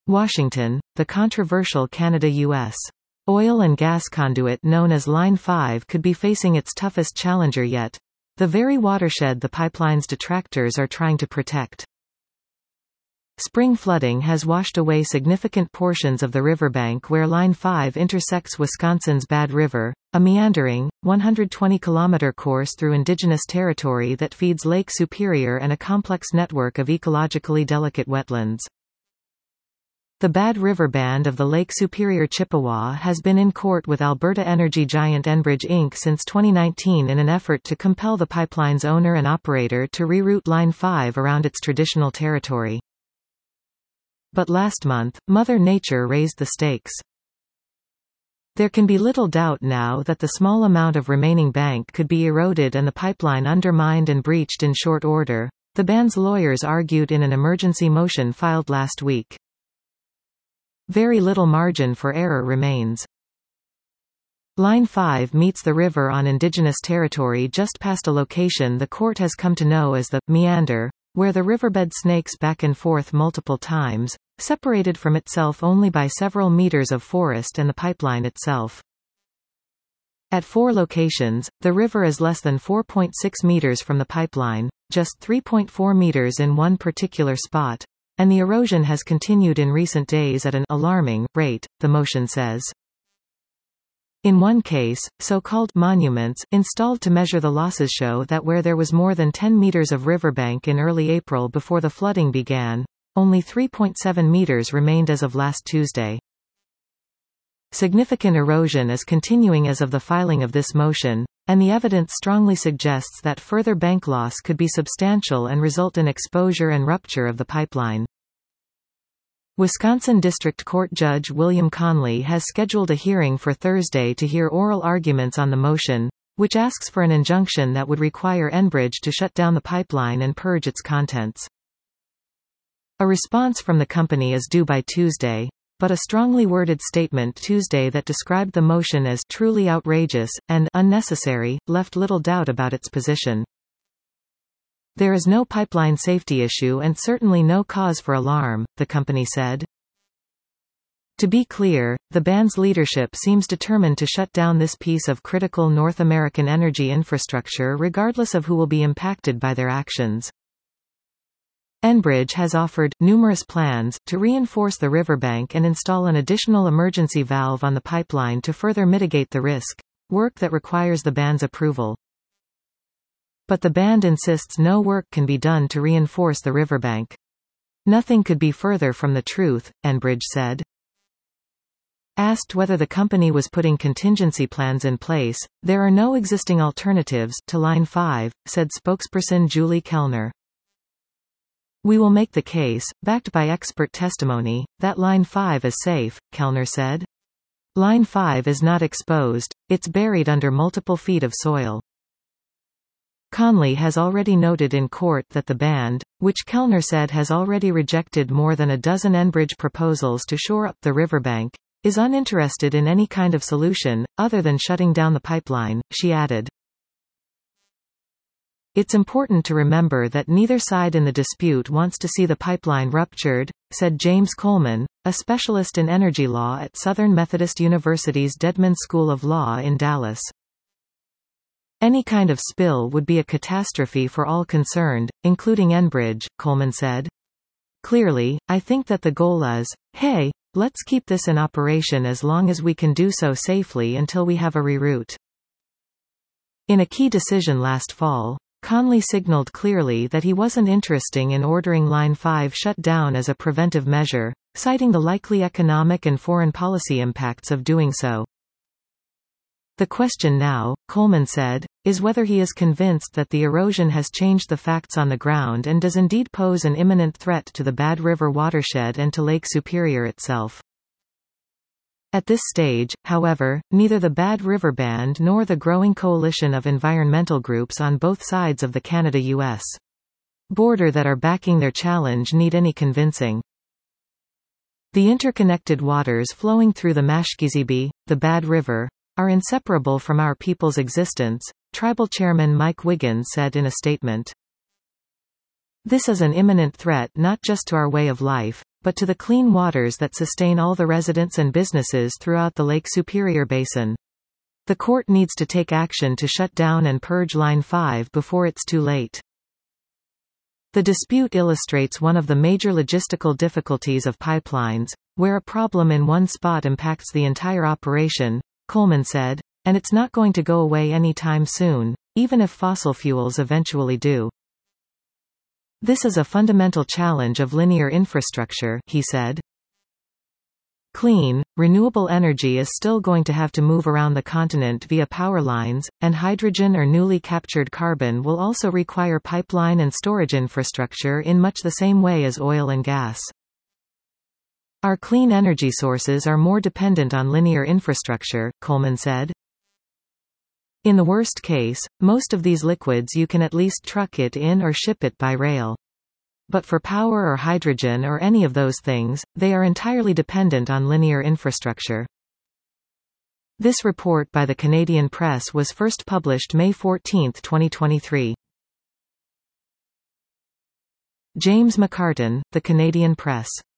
Washington, the controversial Canada-US oil and gas conduit known as Line 5 could be facing its toughest challenger yet. The very watershed the pipeline's detractors are trying to protect. Spring flooding has washed away significant portions of the riverbank where Line 5 intersects Wisconsin's Bad River, a meandering, 120-kilometer course through indigenous territory that feeds Lake Superior and a complex network of ecologically delicate wetlands. The Bad River Band of the Lake Superior Chippewa has been in court with Alberta energy giant Enbridge Inc. since 2019 in an effort to compel the pipeline's owner and operator to reroute Line 5 around its traditional territory. But last month, Mother Nature raised the stakes. There can be little doubt now that the small amount of remaining bank could be eroded and the pipeline undermined and breached in short order, the band's lawyers argued in an emergency motion filed last week. Very little margin for error remains. Line 5 meets the river on indigenous territory just past a location the court has come to know as the meander, where the riverbed snakes back and forth multiple times, separated from itself only by several meters of forest and the pipeline itself. At 4 locations, the river is less than 4.6 meters from the pipeline, just 3.4 meters in one particular spot, and the erosion has continued in recent days at an alarming rate, the motion says. In one case, so-called monuments installed to measure the losses show that where there was more than 10 meters of riverbank in early April before the flooding began, only 3.7 meters remained as of last Tuesday. Significant erosion is continuing as of the filing of this motion, and the evidence strongly suggests that further bank loss could be substantial and result in exposure and rupture of the pipeline. Wisconsin District Court Judge William Conley has scheduled a hearing for Thursday to hear oral arguments on the motion, which asks for an injunction that would require Enbridge to shut down the pipeline and purge its contents. A response from the company is due by Tuesday, but a strongly worded statement Tuesday that described the motion as truly outrageous and unnecessary left little doubt about its position. There is no pipeline safety issue and certainly no cause for alarm, the company said. To be clear, the band's leadership seems determined to shut down this piece of critical North American energy infrastructure regardless of who will be impacted by their actions. Enbridge has offered numerous plans to reinforce the riverbank and install an additional emergency valve on the pipeline to further mitigate the risk, work that requires the band's approval. But the band insists no work can be done to reinforce the riverbank. Nothing could be further from the truth, Enbridge said. Asked whether the company was putting contingency plans in place, there are no existing alternatives to Line 5, said spokesperson Julie Kellner. We will make the case, backed by expert testimony, that Line 5 is safe, Kellner said. Line 5 is not exposed, it's buried under multiple feet of soil. Conley has already noted in court that the band, which Kellner said has already rejected more than a dozen Enbridge proposals to shore up the riverbank, is uninterested in any kind of solution, other than shutting down the pipeline, she added. It's important to remember that neither side in the dispute wants to see the pipeline ruptured, said James Coleman, a specialist in energy law at Southern Methodist University's Dedman School of Law in Dallas. Any kind of spill would be a catastrophe for all concerned, including Enbridge, Coleman said. Clearly, I think that the goal is, hey, let's keep this in operation as long as we can do so safely until we have a reroute. In a key decision last fall, Conley signaled clearly that he wasn't interested in ordering Line 5 shut down as a preventive measure, citing the likely economic and foreign policy impacts of doing so. The question now, Coleman said, is whether he is convinced that the erosion has changed the facts on the ground and does indeed pose an imminent threat to the Bad River watershed and to Lake Superior itself. At this stage, however, neither the Bad River Band nor the growing coalition of environmental groups on both sides of the Canada-US border that are backing their challenge need any convincing. The interconnected waters flowing through the Mashkizibi, the Bad River, are inseparable from our people's existence, Tribal Chairman Mike Wiggins said in a statement. This is an imminent threat not just to our way of life, but to the clean waters that sustain all the residents and businesses throughout the Lake Superior Basin. The court needs to take action to shut down and purge Line 5 before it's too late. The dispute illustrates one of the major logistical difficulties of pipelines, where a problem in one spot impacts the entire operation, Coleman said, and it's not going to go away anytime soon, even if fossil fuels eventually do. This is a fundamental challenge of linear infrastructure, he said. Clean, renewable energy is still going to have to move around the continent via power lines, and hydrogen or newly captured carbon will also require pipeline and storage infrastructure in much the same way as oil and gas. Our clean energy sources are more dependent on linear infrastructure, Coleman said. In the worst case, most of these liquids you can at least truck it in or ship it by rail. But for power or hydrogen or any of those things, they are entirely dependent on linear infrastructure. This report by the Canadian Press was first published May 14, 2023. James McCartan, The Canadian Press.